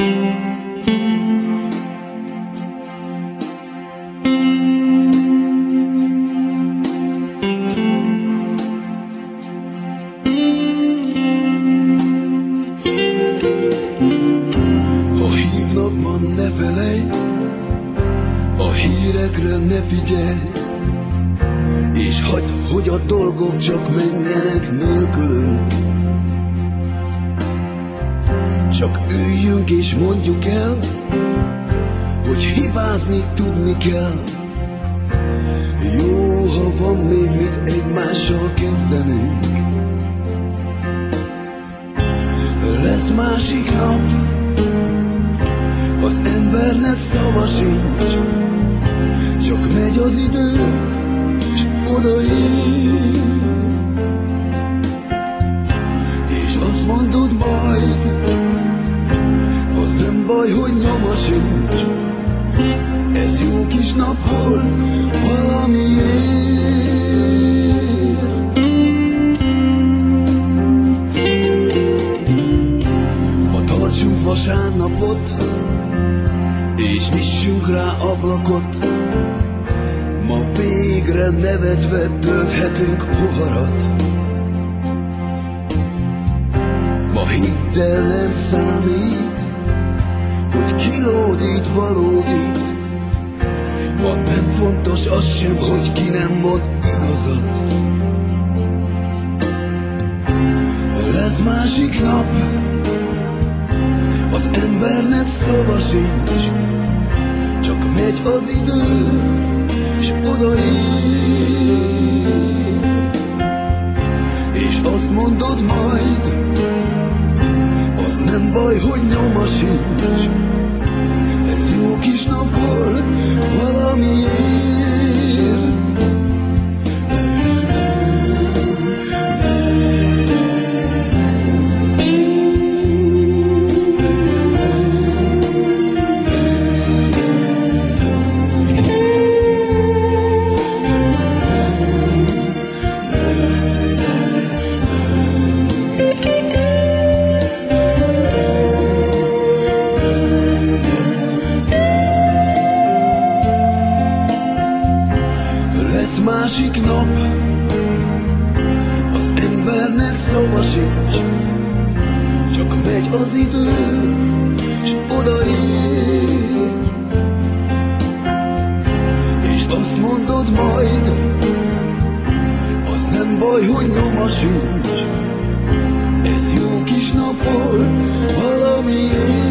Ne figyelj, és hagyd, hogy a dolgok csak menjenek nélkülünk. Csak üljünk és mondjuk el, hogy hibázni tudni kell. Jó, ha van még mit egymással kezdenünk. Lesz másik nap, az embernek szava sincs. Csak megy az idő, és odaér. És azt mondod majd, az nem baj, hogy nyoma sincs. Ez jó kis nap volt valamiért. Ma tartsunk vasárnapot, és nyissunk rá ablakot. Ma végre nevetve tölthetünk poharat. Ma hidd el, nem számít, hogy kilódít, valódít. Ma nem fontos az sem, hogy ki nem mond igazat. Lesz másik nap, az embernek szava sincs. Csak megy az idő, és odaér. És azt mondod majd, az nem baj, hogy nyoma sincs. Ez jó kis nap volt valamiért. Másik nap, az embernek szava sincs. Csak megy az idő, és odaér. És azt mondod majd, az nem baj, hogy nyoma sincs. Ez jó kis nap volt valamiért.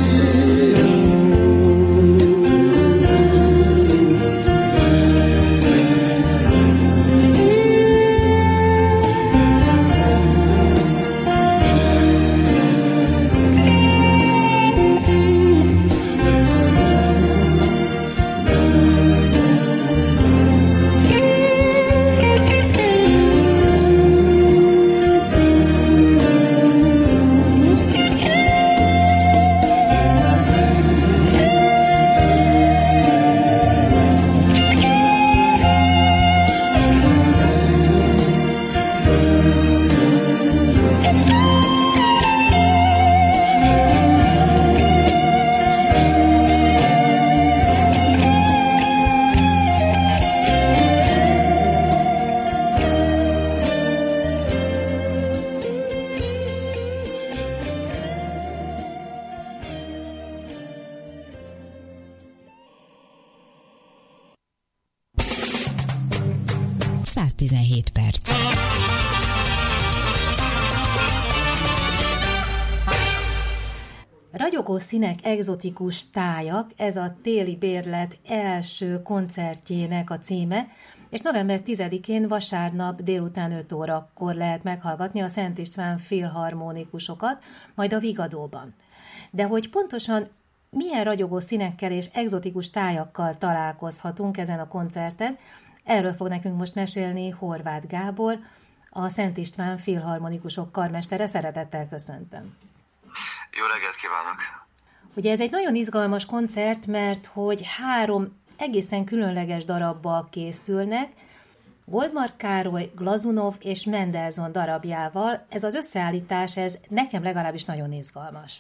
Ragyogó színek, egzotikus tájak, ez a téli bérlet első koncertjének a címe, és november 10-én vasárnap délután 5 órakor lehet meghallgatni a Szent István filharmonikusokat, majd a Vigadóban. De hogy pontosan milyen ragyogó színekkel és egzotikus tájakkal találkozhatunk ezen a koncerten, erről fog nekünk most mesélni Horváth Gábor, a Szent István filharmonikusok karmestere. Szeretettel köszöntöm. Jó reggelt kívánok! Ugye ez egy nagyon izgalmas koncert, mert hogy 3 egészen különleges darabbal készülnek, Goldmark Károly, Glazunov és Mendelssohn darabjával. Ez az összeállítás, ez nekem legalábbis nagyon izgalmas.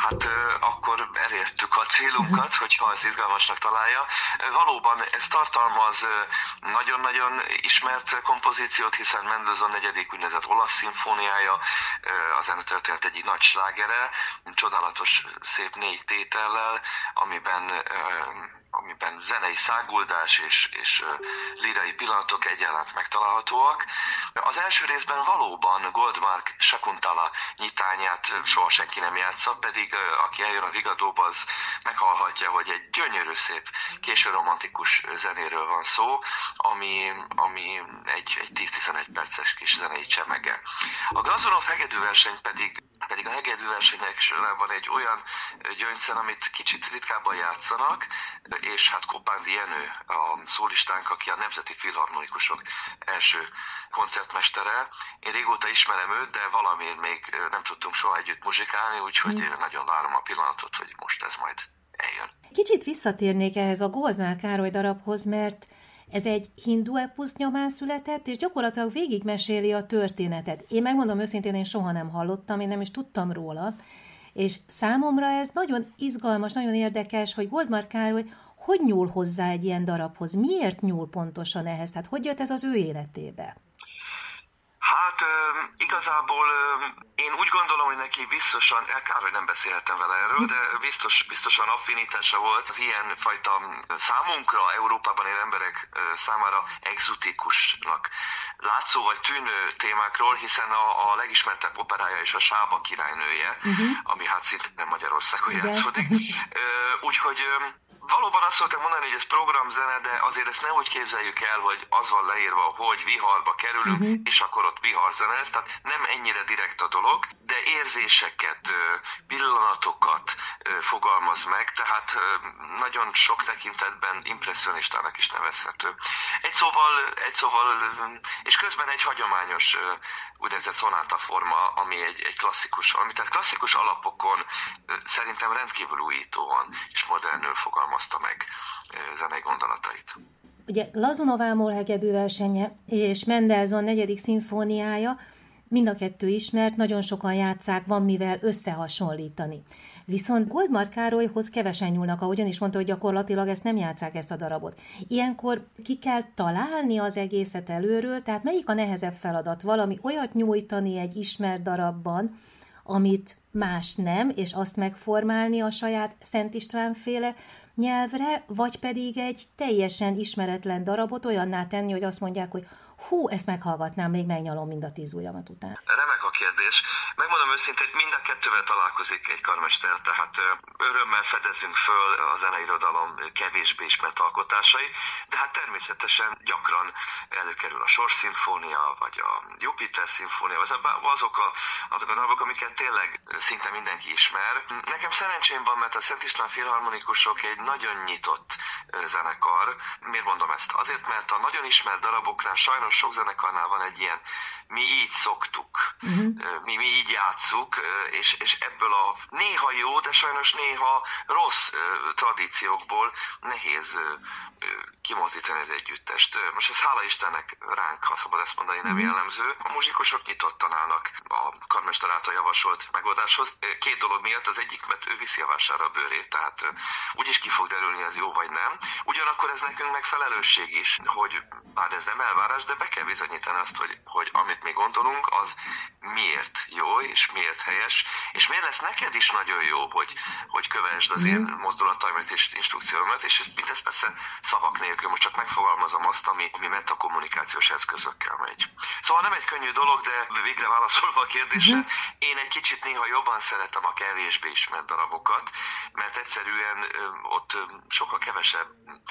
Hát akkor elértük a célunkat, hogyha ezt izgalmasnak találja. Valóban ez tartalmaz nagyon-nagyon ismert kompozíciót, hiszen Mendelssohn negyedik úgynevezett olasz szimfóniája, a zenetörténet egyik nagy slágere, csodálatos szép 4 tétellel, amiben zenei száguldás és lírai pillanatok egyaránt megtalálhatóak. Az első részben valóban Goldmark Shakuntala nyitányát soha senki nem játsza, pedig aki eljön a Vigadóba, az meghallhatja, hogy egy gyönyörű szép későromantikus zenéről van szó, ami egy 10-11 perces kis zenei csemege. A Glazunov hegedűverseny pedig a hegedűversenyek sorában egy olyan gyöngyszer, amit kicsit ritkábban játszanak, és hát Kopándi Jenő, a szólistánk, aki a Nemzeti Filharmonikusok első koncertmestere. Én régóta ismerem őt, de valamiért még nem tudtunk soha együtt muzsikálni, úgyhogy nagyon várom a pillanatot, hogy most ez majd eljön. Kicsit visszatérnék ehhez a Goldmár Károly darabhoz, mert ez egy hindu epusz nyomán született, és gyakorlatilag végigmeséli a történetet. Én megmondom őszintén, én soha nem hallottam, én nem is tudtam róla, és számomra ez nagyon izgalmas, nagyon érdekes, hogy Goldmár Károly hogy nyúl hozzá egy ilyen darabhoz? Miért nyúl pontosan ehhez? Tehát hogy jött ez az ő életébe? Hát igazából én úgy gondolom, hogy neki biztosan, kár, hogy nem beszélhettem vele erről, de biztosan affinitása volt az ilyen fajta számunkra, Európában élő emberek számára egzotikusnak látszó vagy tűnő témákról, hiszen a legismertebb operája is a Sába királynője, ami hát szintén Magyarországon játszódik. Úgyhogy valóban azt szoktam mondani, hogy ez programzene, de azért ezt ne úgy képzeljük el, hogy az van leírva, hogy viharba kerülünk, és akkor ott viharzenez, tehát nem ennyire direkt a dolog, de érzéseket, pillanatokat fogalmaz meg, tehát nagyon sok tekintetben impresszionistának is nevezhető. Egy szóval, és közben egy hagyományos úgynevezett szonátaforma, ami egy klasszikus, ami tehát klasszikus alapokon szerintem rendkívül újítóan és modernül fogalmazta meg zenei gondolatait. Ugye Glazunov Ámol hegedűversenye és Mendelssohn negyedik szimfóniája, mind a kettő ismert, nagyon sokan játsszák, van mivel összehasonlítani. Viszont Goldmár Károlyhoz kevesen nyúlnak, ahogyan is mondta, hogy gyakorlatilag ezt nem játsszák, ezt a darabot. Ilyenkor ki kell találni az egészet előről, tehát melyik a nehezebb feladat? Valami olyat nyújtani egy ismert darabban, amit más nem, és azt megformálni a saját Szent István-féle nyelvre, vagy pedig egy teljesen ismeretlen darabot olyanná tenni, hogy azt mondják, hogy hú, ezt meghallgatnám, még megnyalom mind a 10 ujjamat után. Remek a kérdés. Megmondom őszintén, mind a kettővel találkozik egy karmester, tehát örömmel fedezzünk föl a zeneirodalom kevésbé ismert alkotásai, de hát természetesen gyakran előkerül a Sors szimfónia, vagy a Jupiter szimfónia, azok a darabok, amiket tényleg szinte mindenki ismer. Nekem szerencsém van, mert a Szent István Filharmonikusok egy nagyon nyitott zenekar. Miért mondom ezt? Azért, mert a nagyon ismert daraboknál sajnos sok zenekarnál van egy ilyen, mi így szoktuk, mi így játsszuk, és ebből a néha jó, de sajnos néha rossz tradíciókból nehéz kimozdítani az együttest. Most ez hála Istennek ránk, ha szabad ezt mondani, nem jellemző. A muzsikusok nyitottan állnak a karmester által javasolt megoldáshoz. 2 dolog miatt, az egyik, mert ő viszi a vásárra a bőrét, tehát úgyis ki fog derülni, ez jó vagy nem. Ugyanakkor ez nekünk meg felelősség is, hogy bár ez nem elvárás, de be kell bizonyítani azt, hogy amit mi gondolunk, az miért jó, és miért helyes, és miért lesz neked is nagyon jó, hogy kövesd az én mozdulataimat és instrukcióimat, és mindez persze szavak nélkül, most csak megfogalmazom azt, ami metakommunikációs eszközökkel megy. Szóval nem egy könnyű dolog, de végre válaszolva a kérdésre, én egy kicsit néha jobban szeretem a kevésbé ismert darabokat, mert egyszerűen ott sokkal kevesebb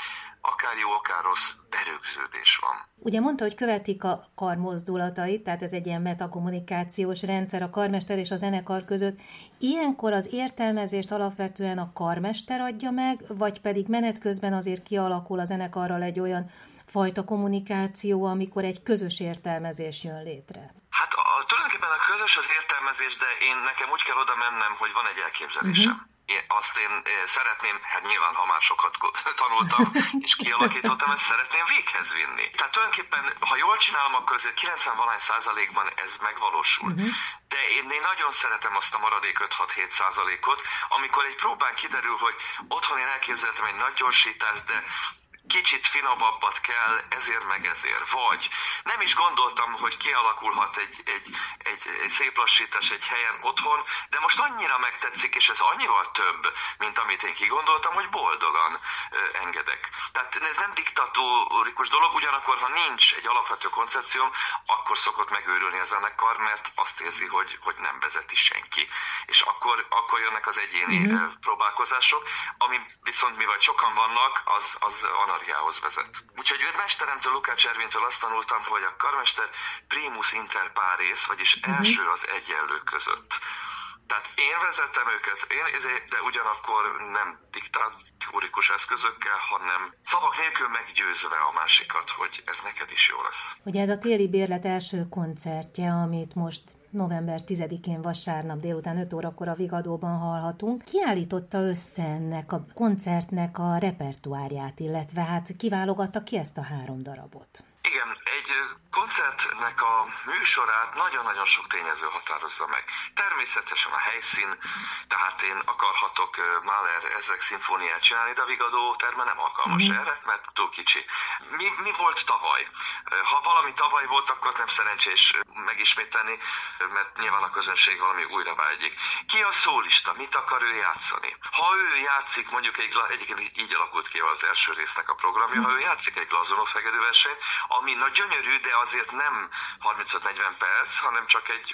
akár jó, akár rossz berögződés van. Ugye mondta, hogy követik a karmozdulatait, tehát ez egy ilyen metakommunikációs rendszer a karmester és a zenekar között. Ilyenkor az értelmezést alapvetően a karmester adja meg, vagy pedig menet közben azért kialakul a zenekarral egy olyan fajta kommunikáció, amikor egy közös értelmezés jön létre? Hát tulajdonképpen a közös az értelmezés, de nekem úgy kell oda mennem, hogy van egy elképzelésem. Én szeretném, hát nyilván, ha már sokat tanultam és kialakítottam, ezt szeretném véghez vinni. Tehát tulajdonképpen, ha jól csinálom, akkor azért 90% ez megvalósul. De én nagyon szeretem azt a maradék 5-6-7%-ot, amikor egy próbán kiderül, hogy otthon én elképzeltem egy nagy gyorsítást, de kicsit finomabbat kell, ezért meg ezért. Vagy nem is gondoltam, hogy kialakulhat egy szép lassítás egy helyen otthon, de most annyira megtetszik, és ez annyival több, mint amit én kigondoltam, hogy boldogan engedek. Tehát ez nem diktatórikus dolog, ugyanakkor, ha nincs egy alapvető koncepcióm, akkor szokott megőrülni a zenekar, mert azt érzi, hogy nem vezeti senki. És akkor jönnek az egyéni próbálkozások, ami viszont mivel sokan vannak, az anarchiához vezet. Úgyhogy mesteremtől, Lukács Ervintől azt tanultam, hogy a karmester primus inter pares, vagyis első az egyenlők között. Tehát én vezettem őket, de ugyanakkor nem diktatórikus eszközökkel, hanem szavak nélkül meggyőzve a másikat, hogy ez neked is jó lesz. Ugye ez a téli bérlet első koncertje, amit most november 10-én vasárnap délután 5 órakor a Vigadóban hallhatunk. Ki állította össze ennek a koncertnek a repertoárját, illetve hát kiválogatta ki ezt a 3 darabot? Igen, egy koncertnek a műsorát nagyon-nagyon sok tényező határozza meg. Természetesen a helyszín, tehát én akarhatok Mahler ezek szimfóniát csinálni, de a Vigadó terme nem alkalmas erre, mert túl kicsi. Mi volt tavaly? Ha valami tavaly volt, akkor nem szerencsés megismételni, mert nyilván a közönség valami újra vágyik. Ki a szólista? Mit akar ő játszani? Ha ő játszik, mondjuk egyébként így alakult ki az első résznek a programja, ha ő játszik egy Glazunov hegedűversenyt, ami nagy gyönyörű, de azért nem 35-40 perc, hanem csak egy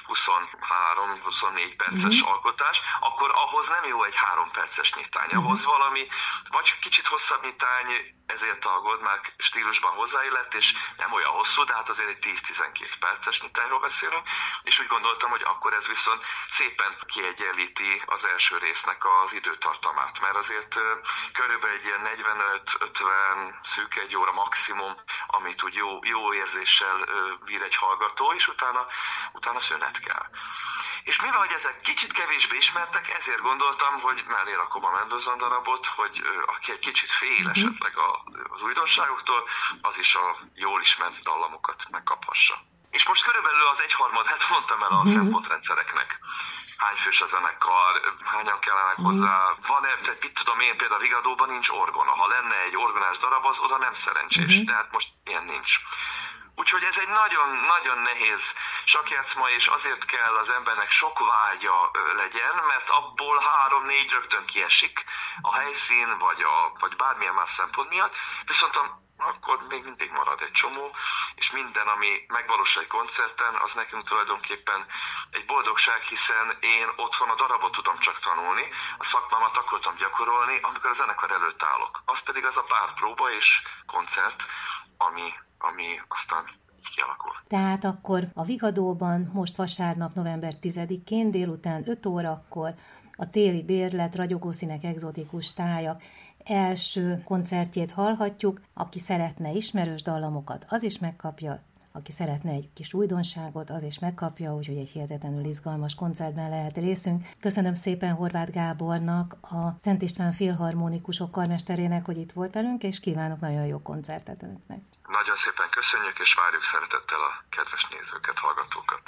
23-24 perces alkotás, akkor ahhoz nem jó egy 3 perces nyitány. Ahhoz valami, vagy kicsit hosszabb nyitány, ezért a Goldmark stílusban hozzáillett, és nem olyan hosszú, de hát azért egy 10-12 perces nyitányról beszélünk, és úgy gondoltam, hogy akkor ez viszont szépen kiegyenlíti az első résznek az időtartamát, mert azért körülbelül egy ilyen 45-50 szűk 1 óra maximum, amit úgy jó érzéssel bír egy hallgató, és utána szünet kell. És mivel, hogy ezek kicsit kevésbé ismertek, ezért gondoltam, hogy mellé rakom a Mendelssohn darabot, hogy aki egy kicsit fél esetleg az újdonságoktól, az is a jól ismert dallamokat megkaphassa. És most körülbelül az 1/3 mondtam el a szempontrendszereknek. Hány fős a zenekar, hányan kellenek hozzá, van-e, mit tudom én, például a Vigadóban nincs orgona. Ha lenne egy orgonás darab, az oda nem szerencsés, de hát most ilyen nincs. Úgyhogy ez egy nagyon nehéz sakkjátszma, és azért kell az embernek sok vágya legyen, mert abból 3-4 rögtön kiesik a helyszín, vagy bármilyen más szempont miatt, viszont akkor még mindig marad egy csomó, és minden, ami megvalósul egy koncerten, az nekünk tulajdonképpen egy boldogság, hiszen én otthon a darabot tudom csak tanulni, a szakmámat akkor tudom gyakorolni, amikor a zenekar előtt állok. Az pedig az a pár próba és koncert, ami aztán így kialakul. Tehát akkor a Vigadóban most vasárnap november 10-én délután 5 órakor a téli bérlet ragyogó színek egzotikus tájak első koncertjét hallhatjuk. Aki szeretne ismerős dallamokat, az is megkapja, aki szeretne egy kis újdonságot, az is megkapja, úgyhogy egy hihetetlenül izgalmas koncertben lehet részünk. Köszönöm szépen Horváth Gábornak, a Szent István Filharmonikusok karmesterének, hogy itt volt velünk, és kívánok nagyon jó koncertet önöknek. Nagyon szépen köszönjük, és várjuk szeretettel a kedves nézőket, hallgatókat.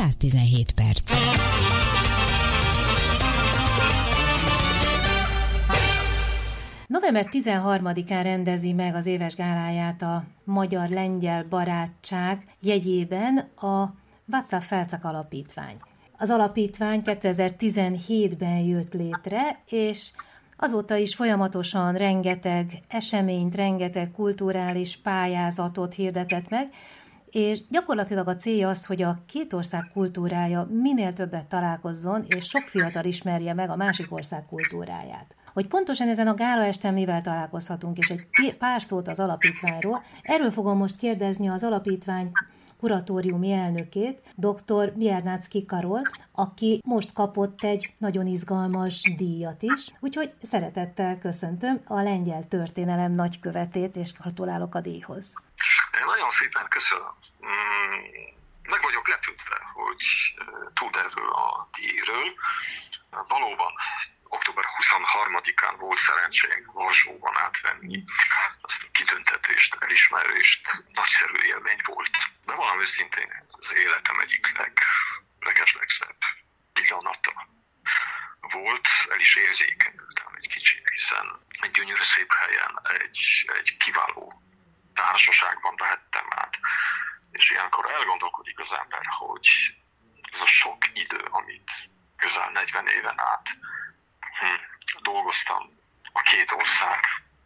117 perc. November 13-án rendezi meg az éves gáláját a Magyar-Lengyel Barátság jegyében a Václav Felczak Alapítvány. Az alapítvány 2017-ben jött létre, és azóta is folyamatosan rengeteg eseményt, rengeteg kulturális pályázatot hirdetett meg, és gyakorlatilag a célja az, hogy a két ország kultúrája minél többet találkozzon, és sok fiatal ismerje meg a másik ország kultúráját. Hogy pontosan ezen a gálaesten mivel találkozhatunk, és egy pár szót az alapítványról, erről fogom most kérdezni az alapítvány kuratóriumi elnökét, dr. Biernacki Karolt, aki most kapott egy nagyon izgalmas díjat is, úgyhogy szeretettel köszöntöm a lengyel történelem nagykövetét, és gratulálok a díjhoz. Nagyon szépen köszönöm. Meg vagyok lepődve, hogy tud erről a díjról. Valóban október 23-án volt szerencsém Varsóban átvenni azt a kitüntetést, elismerést. Nagyszerű élmény volt. De valami őszintén az életem egyik legeslegszebb pillanata volt. El is érzékenyültem egy kicsit, hiszen egy gyönyörű szép helyen, egy kiváló társaságban vehettem át. És ilyenkor elgondolkodik az ember, hogy ez a sok idő, amit közel 40 éven át dolgoztam a két ország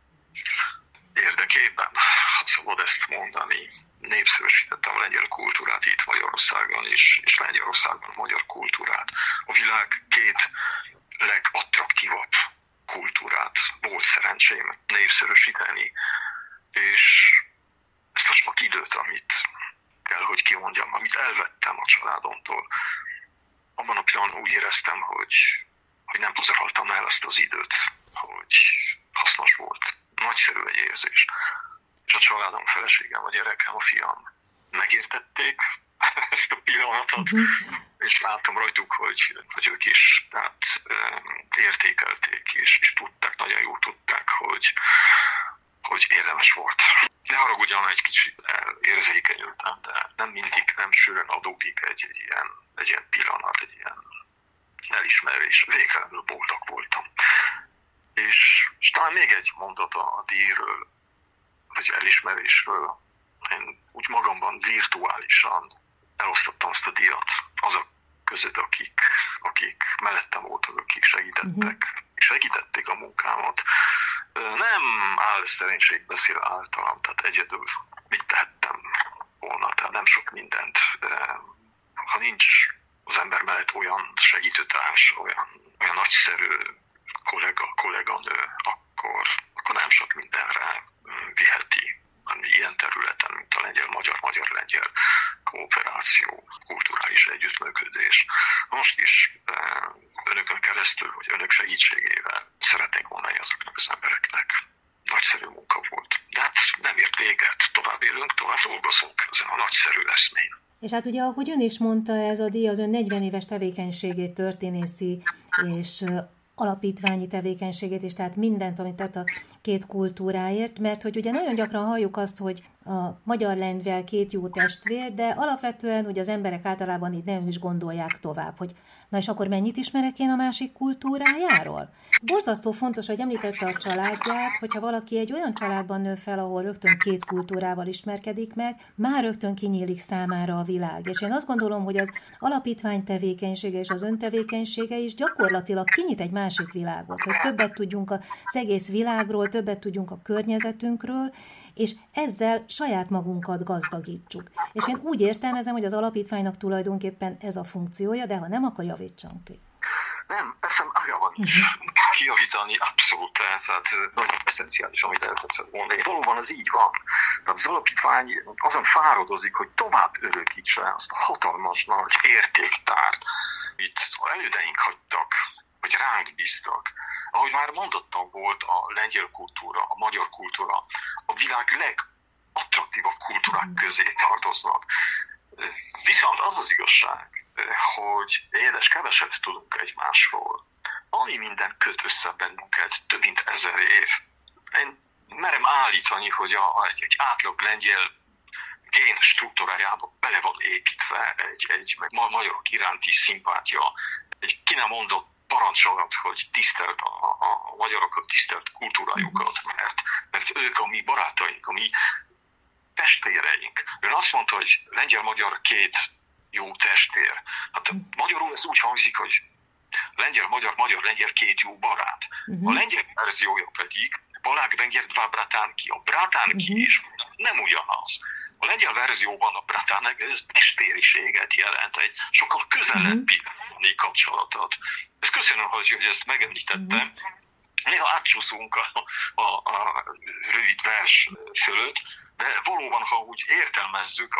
érdekében, ha szabad ezt mondani, népszerűsítettem a lengyel kultúrát itt Magyarországon is, és Lengyelországban a magyar kultúrát. A világ két legattraktívabb kultúrát volt szerencsém népszerűsíteni, és ezt a sok időt, amit kell, hogy kimondjam, amit elvettem a családomtól, abban a pillanatban úgy éreztem, hogy nem pazaroltam el ezt az időt, hogy hasznos volt. Nagyszerű egy érzés. És a családom, a feleségem, a gyerekem, a fiam megértették ezt a pillanatot, és láttam rajtuk, hogy ők is értékelték, és tudták, nagyon jól tudták, hogy érdemes volt. Ne haragudjon, egy kicsit érzékenyültem, de nem mindig, nem sűrűn adódik egy ilyen pillanat, egy ilyen elismerés. Végtelenül boldog voltam. És talán még egy mondat a díjról, vagy elismerésről. Én úgy magamban virtuálisan elosztottam azt a díjat azok között, akik mellettem voltak, akik segítették a munkámat. Nem áll szerénység beszél általam, tehát egyedül mit tehettem volna, tehát nem sok mindent. Ha nincs az ember mellett olyan segítőtárs, olyan nagyszerű kolléganő, akkor nem sok mindenre viheti ilyen területen, mint a magyar-lengyel kooperáció, kulturális együttműködés. Most is önökön keresztül, vagy önök segítségével szeretnék mondani azoknak az embereknek. Nagyszerű munka volt. De hát nem ért véget, tovább élünk, tovább dolgozunk ezen a nagyszerű eszmén. És hát ugye, ahogy ön is mondta, ez a díj az ön 40 éves tevékenységét, történészi és alapítványi tevékenységét, és tehát mindent, amit tett a két kultúráért, mert hogy ugye nagyon gyakran halljuk azt, hogy a magyar-lengyel két jó testvér, de alapvetően ugye az emberek általában így nem is gondolják tovább, hogy na és akkor mennyit ismerek én a másik kultúrájáról? Borzasztó fontos, hogy említette a családját, hogyha valaki egy olyan családban nő fel, ahol rögtön két kultúrával ismerkedik meg, már rögtön kinyílik számára a világ. És én azt gondolom, hogy az alapítvány tevékenysége és az ön tevékenysége is gyakorlatilag kinyit egy másik világot, hogy többet tudjunk az egész világról, többet tudjunk a környezetünkről, és ezzel saját magunkat gazdagítsuk. És én úgy értelmezem, hogy az alapítványnak tulajdonképpen ez a funkciója, de ha nem, akkor javítson ki. Nem, eszem ága van is kijavítani, abszolút, tehát nagyon eszenciális, amit el tetszett mondani. Valóban az így van. Tehát az alapítvány azon fáradozik, hogy tovább örökítse azt a hatalmas nagy értéktárt, amit elődeink hagytak, vagy ránk bíztak. Ahogy már mondottam, volt a lengyel kultúra, a magyar kultúra, a világ legattraktívabb kultúrák közé tartoznak. Viszont az az igazság, hogy keveset tudunk egymásról. Annyi minden köt össze bennünket több mint 1000 év. Én merem állítani, hogy egy átlag lengyel gén struktúrájába bele van építve egy magyarok iránti szimpátia, egy ki nem mondott parancsolat, hogy tisztelt a magyarokat, tisztelt kultúrájukat, mert ők a mi barátaink, a mi testvéreink. Ön azt mondta, hogy lengyel-magyar két jó testvér. Hát magyarul ez úgy hangzik, hogy lengyel-magyar, magyar-lengyel két jó barát. A lengyel verziója pedig Polák-Węgier dwa bratanki. A bratanki is nem ugyanaz. A lengyel verzióban a bratanek ez testvériséget jelent, egy sokkal közelebbi kapcsolatot. Ezt köszönöm, hogy ezt megemlítettem. Néha átcsúszunk a rövid vers fölött, de valóban, ha úgy értelmezzük,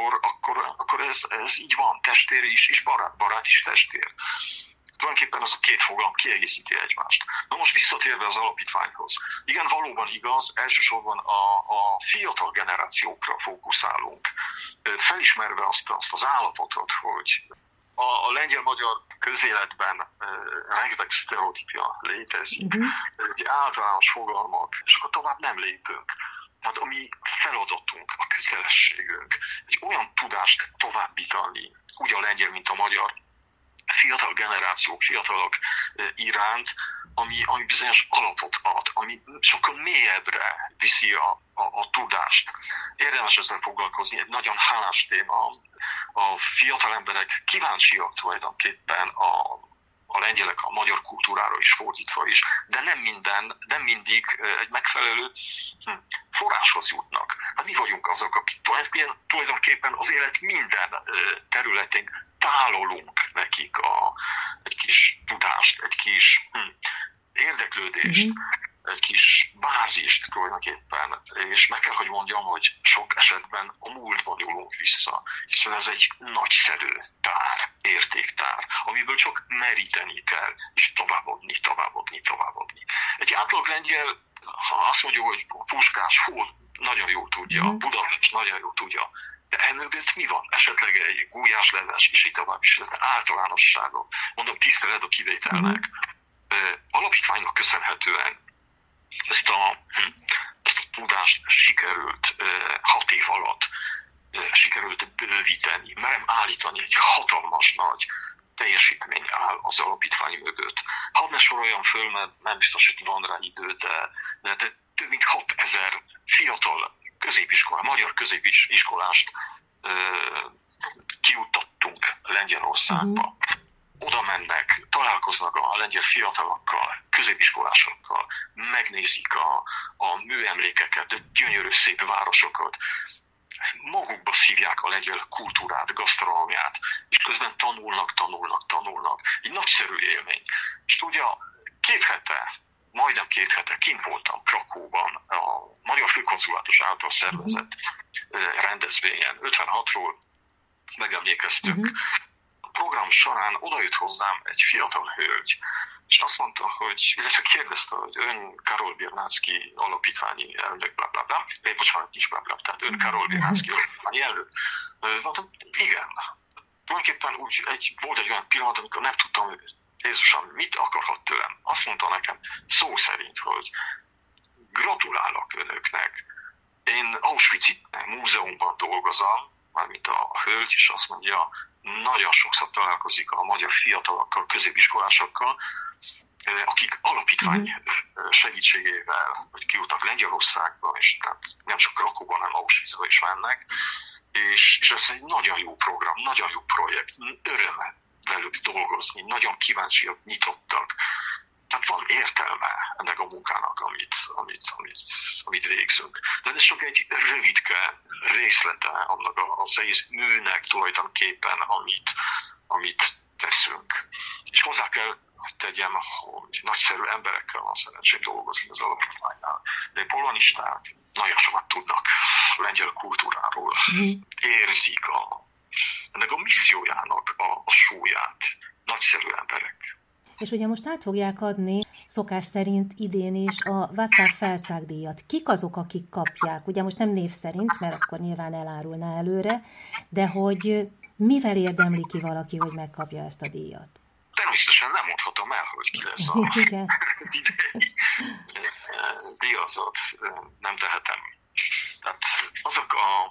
akkor ez így van. Testvér is barát is testvér. Tulajdonképpen az a két fogalom kiegészíti egymást. Na most visszatérve az alapítványhoz. Igen, valóban igaz, elsősorban a fiatal generációkra fókuszálunk, felismerve azt az állapotot, hogy a lengyel-magyar közéletben rengeteg sztereotípia létezik, egy általános fogalmak, és akkor tovább nem lépünk. Tehát a mi feladatunk, a kötelességünk, egy olyan tudást továbbítani, úgy a lengyel, mint a magyar, fiatal generációk, fiatalok iránt, ami bizonyos alapot ad, ami sokkal mélyebbre viszi a tudást. Érdemes ezzel foglalkozni, egy nagyon hálás téma. A fiatal emberek kíváncsiak tulajdonképpen a lengyelek a magyar kultúrára is, fordítva is, de nem mindig egy megfelelő forráshoz jutnak. Hát mi vagyunk azok, akik tulajdonképpen az élet minden területén tálolunk nekik egy kis tudást, egy kis érdeklődést, egy kis bázist tulajdonképpen. És meg kell, hogy mondjam, hogy sok esetben a múltban nyúlunk vissza, hiszen ez egy nagyszerű tár, értéktár, amiből csak meríteni kell, és továbbadni. Egy átlag lengyel, ha azt mondja, hogy Puskás, nagyon jól tudja, Budapest nagyon jól tudja, de emögött mi van? Esetleg egy gulyásleves, és így tovább is, ez általánosságok. Mondom, tisztelet a kivételnek. Alapítványnak köszönhetően ezt a tudást sikerült 6 év alatt sikerült bővíteni. Merem állítani, egy hatalmas nagy teljesítmény áll az alapítvány mögött. Hadd ne soroljam föl, mert nem biztos, hogy van rá idő, de több mint 6000 fiatal magyar középiskolást kiutattunk Lengyelországba. Oda mennek, találkoznak a lengyel fiatalokkal, középiskolásokkal, megnézik a műemlékeket, a gyönyörű szép városokat, magukba szívják a lengyel kultúrát, gasztronómiát, és közben tanulnak. Egy nagyszerű élmény. És tudja, majdnem 2 hete kint voltam Krakóban, a Magyar Főkonzulátus által szervezett rendezvényen. 56-ról megemlékeztünk. A program során odajött hozzám egy fiatal hölgy, és azt mondta, illetve kérdezte, hogy ön Karol Biernacki alapítványi elnök, blablabla. Bocsánat, nincs blablabla, tehát ön Karol Biernacki alapítványi elnök. Mondtam, igen. Tulajdonképpen volt egy olyan pillanat, amikor nem tudtam, hogy Jézusom, mit akarhat tőlem? Azt mondta nekem szó szerint, hogy gratulálok önöknek. Én Auschwitz múzeumban dolgozom, mármint a hölgy, és azt mondja, nagyon sokszor találkozik a magyar fiatalokkal, középiskolásokkal, akik alapítvány segítségével, hogy kijutnak Lengyelországba, és tehát nem csak Krakóban, hanem Auschwitzba is mennek, és ez egy nagyon jó program, nagyon jó projekt, öröm velük dolgozni, nagyon kíváncsiak, nyitottak. Tehát van értelme ennek a munkának, amit végzünk. De ez csak egy rövidke részlete annak az egész műnek tulajdonképpen, amit teszünk. És hozzá kell tegyem, hogy nagyszerű emberekkel van szerencsém dolgozni az alapítványnál. De polonisták nagyon sokat tudnak lengyel kultúráról, érzik ennek a missziójának a súlyát. Nagyszerű emberek. És ugye most át fogják adni szokás szerint idén is a Václav Felczak díjat. Kik azok, akik kapják? Ugye most nem név szerint, mert akkor nyilván elárulná előre, de hogy mivel érdemli ki valaki, hogy megkapja ezt a díjat? Természetesen nem mondhatom el, hogy ki lesz a idei díjazott. Nem tehetem. Tehát azok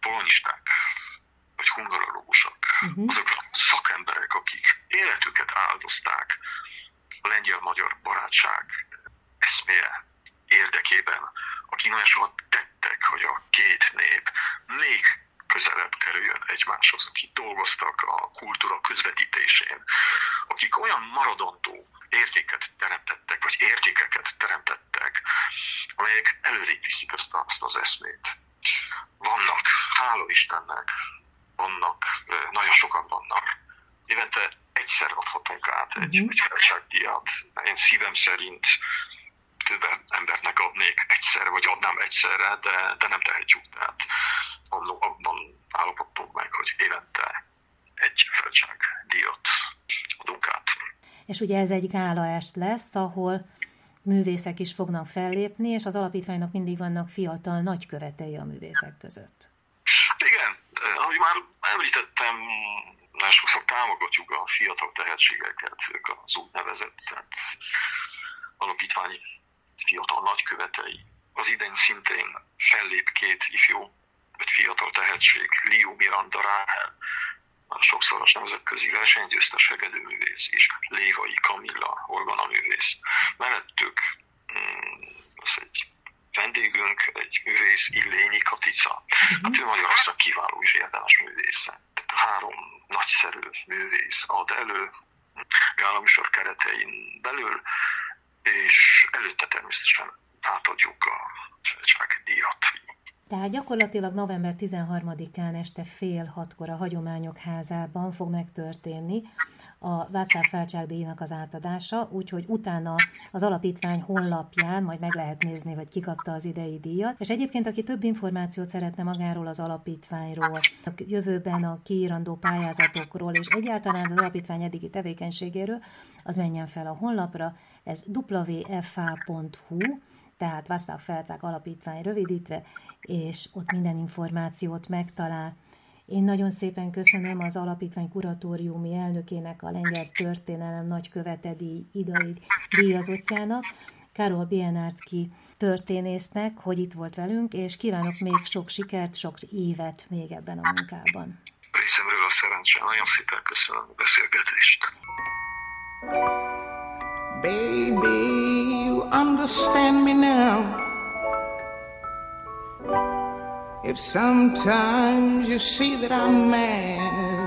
polonisták, vagy hungarológusok, azok a szakemberek, akik életüket áldozták a lengyel-magyar barátság eszméje érdekében, akik nagyon sokat tettek, hogy a két nép még közelebb kerüljön egymáshoz, akik dolgoztak a kultúra közvetítésén, akik olyan maradandó értéket teremtettek, vagy értékeket teremtettek, amelyek előrébb viszik azt az eszmét. Vannak, hála Istennek, vannak, nagyon sokan vannak. Évente egyszer adhatunk át egy feltságdíjat. Én szívem szerint több embernek adnék egyszer, vagy adnám egyszerre, de nem tehetjük. Tehát abban állapodtunk meg, hogy évente egy feltságdíjat adunk át. És ugye ez egy gálaest lesz, ahol művészek is fognak fellépni, és az alapítványnak mindig vannak fiatal nagykövetei a művészek között. Igen, ahogy már említettem, nagyon sokszor támogatjuk a fiatal tehetségeket, ők az úgynevezett alapítványi fiatal nagykövetei. Az idén szintén fellép két ifjú, vagy fiatal tehetség, Liu Miranda Ráhel, a sokszoros nemzetközi versenygyőztes hegedűművész, és Lévai Kamilla orgonaművész. Mellettük az egy vendégünk, egy művész, Illényi Katica. Hát ő Magyarország kiváló és érdemes művésze. Három nagyszerű művész ad elő gálaműsor keretein belül, és előtte természetesen átadjuk a feltságdíjat. Tehát gyakorlatilag november 13-án este 5:30 a Hagyományok Házában fog megtörténni a Václav Feltságdíjnak az átadása, úgyhogy utána az alapítvány honlapján majd meg lehet nézni, hogy ki kapta az idei díjat. És egyébként, aki több információt szeretne magáról az alapítványról, a jövőben a kiírandó pályázatokról, és egyáltalán az alapítvány eddigi tevékenységéről, az menjen fel a honlapra, ez wfa.hu, tehát Václav Felczak Alapítvány rövidítve, és ott minden információt megtalál. Én nagyon szépen köszönöm az alapítvány kuratóriumi elnökének, a lengyel történelem nagykövete idei díjazottjának, Karol Bienarski történésznek, hogy itt volt velünk, és kívánok még sok sikert, sok évet még ebben a munkában. Részemről a szerencsé, nagyon szépen köszönöm a beszélgetést. Baby, you understand me now. If sometimes you see that I'm mad,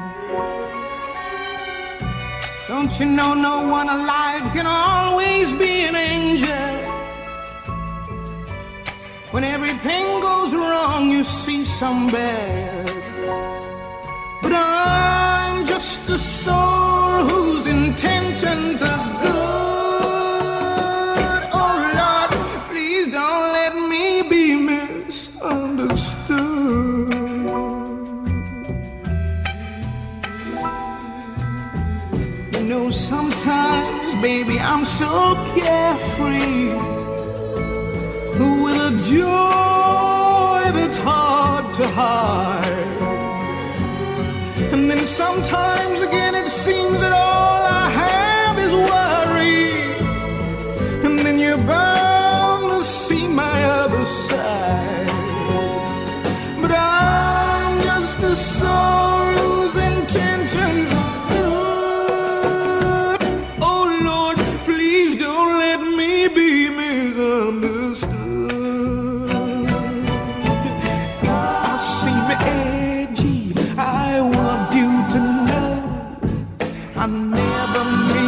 don't you know no one alive can always be an angel? When everything goes wrong, you see some bad. But I'm just a soul whose intentions are good. Sometimes, baby, I'm so carefree, with a joy that's hard to hide. And then sometimes again it seems that